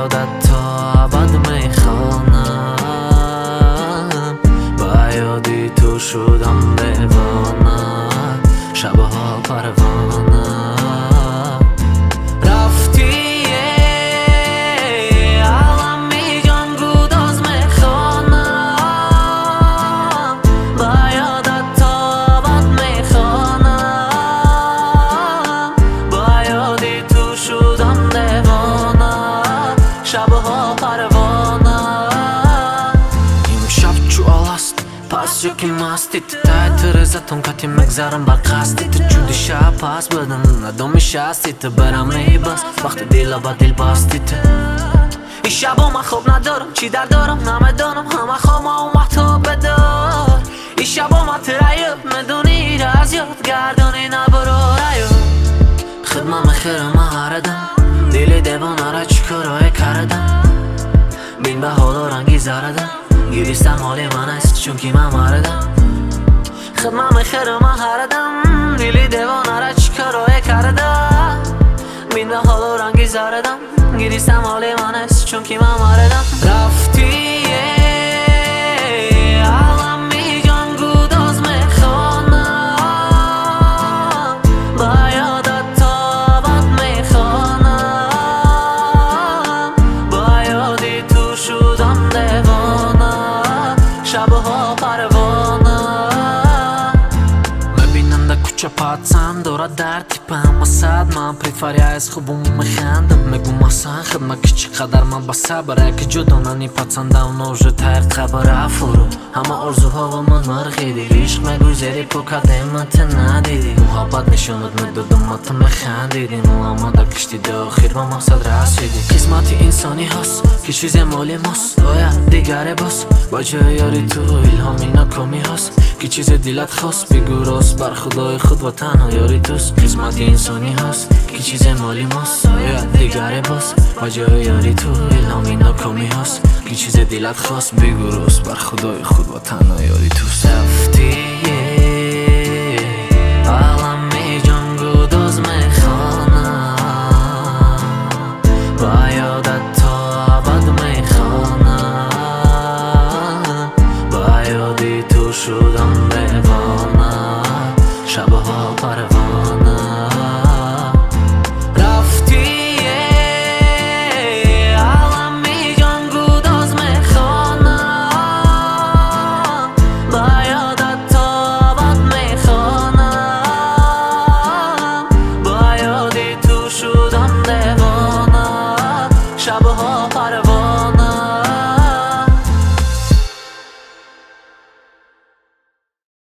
یادت تا ابد میخوانم با یادی تو شدم دیوانه شبها پروانه رفتی عالمی جان گوداز میخوانم با یادت تا ابد میخوانم با یادی تو شدم دیوانه شبها پروانه امشب چو آلاست پس جو که مستی تو تای رزتون کتی مگذرم بر قصدی تو چودی شب پس بدن ندام شستی تو برم میبست وقت دیل با دیل باستی تو این شب من خوب ندارم چی در دارم نمیدانم همه خوام اومد تو بدار این شب من تریب میدونی راز یاد گردانی نبرو ریب خدمم خیرم هردم دیل دیوانه را چکارای کردم بین به حال و رنگی زردم گیریستم حالی من است چون که من مردم خدمم خیرم هردم دیل دیوانه را چکارای کردم بین به حال و رنگی زردم گیریستم حالی من است چون که من مردم رفتی عالمی جان گوداز میخوانم با یادت تا ابد میخوانم با یادی تو شدم دیوانه شبها پروانه میبینم در کوچه پاتسم دارد در تیپم با صد من پریتفری از خوبم میخندم میگم مثلا خدمت که چقدر من با صبره که جدا نانی پاتسنده و نوجه تایق خبره فرو همه آرزوها و من مرخیدی عشق میگذاری پو کدیمت ندیدی محبت نشوند میدادم تو میخندیدیم و اما در کشتی داخل با مقصد رسیدی قسمت انسانی هست که چیز مالی ماست باید دیگره باس با جای یاری تو الهامی ناکامی هست که چیز دلت خواست بگو راست بر خدای خود و تنها یاری توست قسمت انسانی هست که چیز مالی ماست باید دیگره باس با جای یاری تو الهامی ناکامی هست که چیز دلت خواست بگو راست بر خدای خود و تنها یاری توست رفتی